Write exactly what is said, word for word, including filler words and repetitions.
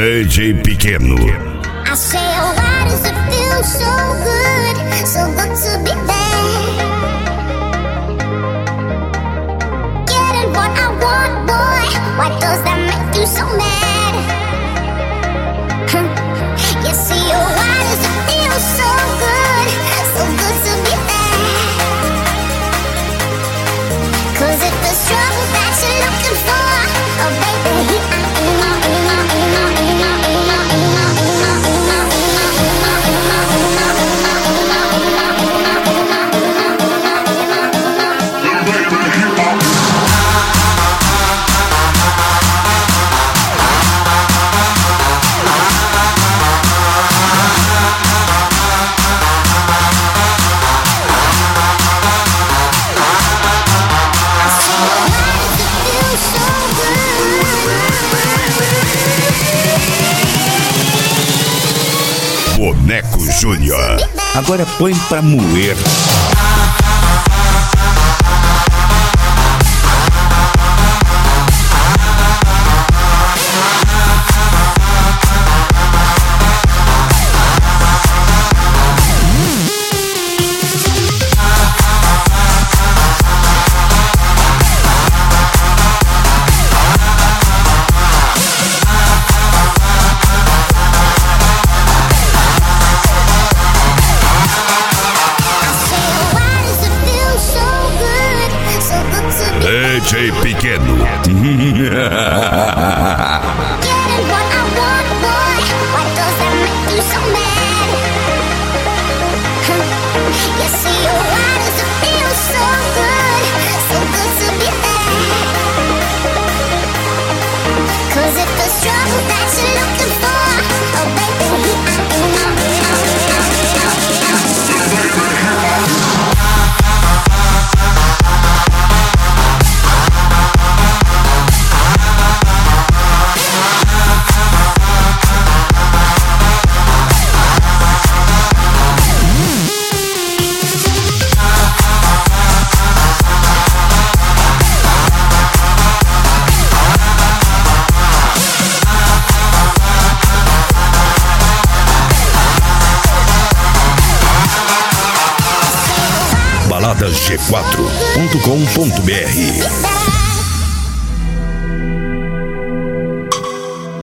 D J Pequeno. I say, oh, why does it feel so good, so good to be there? Getting what I want, boy, why does that make you so mad? You see, oh, why does it feel so good, so good to be there? 'Cause if the struggle that you're looking for, oh baby, I Boneco Júnior. Agora põe pra moer. D J Pequeno. getting what I want, boy, why does that make you so mad? You see, oh, why does it feel so good, so good to be there? 'Cause if the struggle that you're looking for, oh baby, balada g quatro ponto com ponto br.